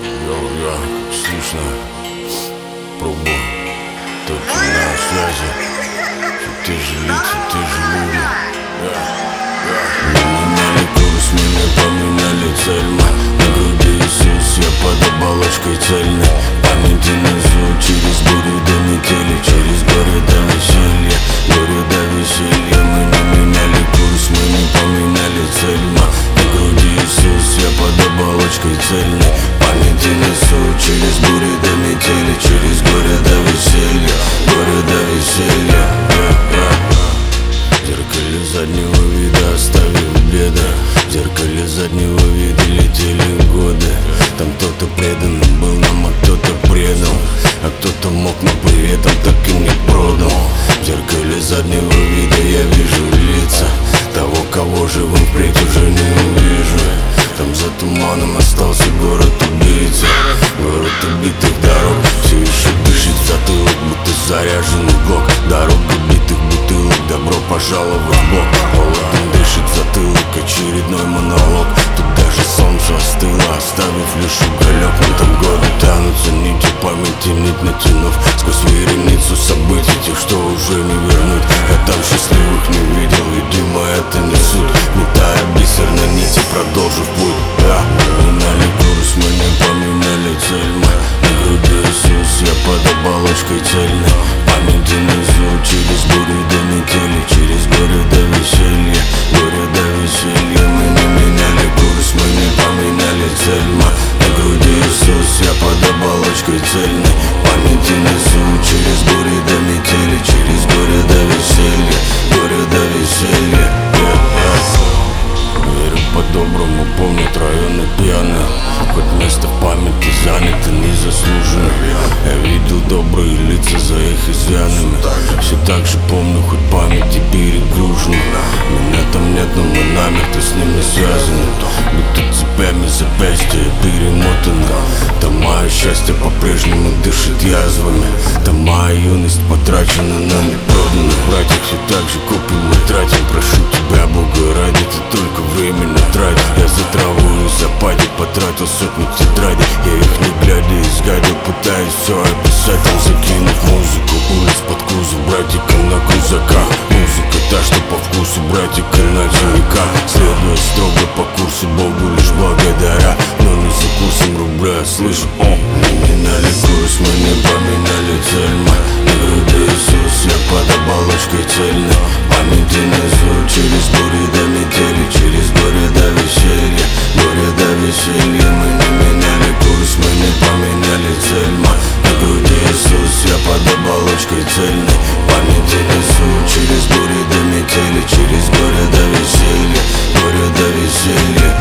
Йо, слышно? Пробую. Только на связи. Те же лица, те же люди. Мы меняли курс, меня поменяли цель. На груди Иисус, я под оболочкой цельной. Памяти несу через бурю до метели, через горе до веселья, горе до веселья. Мы не меняли курс, мы не поменяли цель. На груди Иисус, я под оболочкой цельной. Памяти несу через бурю до метели, через горе до веселья, горе до веселья. В зеркале заднего вида оставив беда, в зеркале заднего вида летели годы. Там кто-то преданным был нам, а кто-то предал, а кто-то мог, но при этом так и не продал. В зеркале заднего вида я вижу лица того, кого живым впредь уже не увижу. Там за туманом остался город убийца, город убитых дорог. Все еще дышит в затылок, будто заряженный глок. Дорога битых бутылок, добро пожаловать в бок. Холодом дышит в затылок, очередной монолог. Тут даже солнце остыло, оставив лишь уголек. Но там годы тянутся, нити памяти, нить натянув сквозь вереницу событий, тех, что уже не вернуть. Я там счастливых не видел, видимо, это не суть. Метая бисер на нити, продолжив путь. Поменяли курс, мы не поменяли цель. На груди Иисус, я под оболочкой цельной. Памяти несу через бурю до метели, через горе до веселья, горе до веселья. Мы не меняли курс, мы не поменяли цель. На груди Иисус, я под оболочкой цельной. Памяти несу через бурю до метели, через горе до веселья, горе до веселья. Верю по-доброму, помнят районы пьяные, хоть место в памяти занято незаслуженно. Я видел добрые лица за их изъянами, все так же помню, хоть памяти перегружены. Меня там нет, но мы намертво с ними связаны, будто цепями запястья перемотаны. Там мое счастье по-прежнему дышит язвами, там моя юность потрачена, но не продана. Братья, все так же копим мы тратим. Прошу тебя, Бога ради, ты только временно трать. Я за траву и за падик потратил сотни тетрадей. Я их не глядя изгадил, пытаясь все описать. Там закинув музыку улиц под кузов братика на крузаках. Музыка та, что по вкусу братика на червяках. Следуя строго по курсу, Богу лишь благодаря, но не за курсом рубля, слышу, не меняли курс, мы не поменяли цель. На груди Иисус, я под оболочкой цельной. Памяти несу через бурю до метели, через горе до веселья, горе до веселья. Мы не меняли курс, мы не поменяли цель. На груди Иисус, я под оболочкой цельной. Памяти несу через бурю до метели, через горе до веселья, горе до веселья.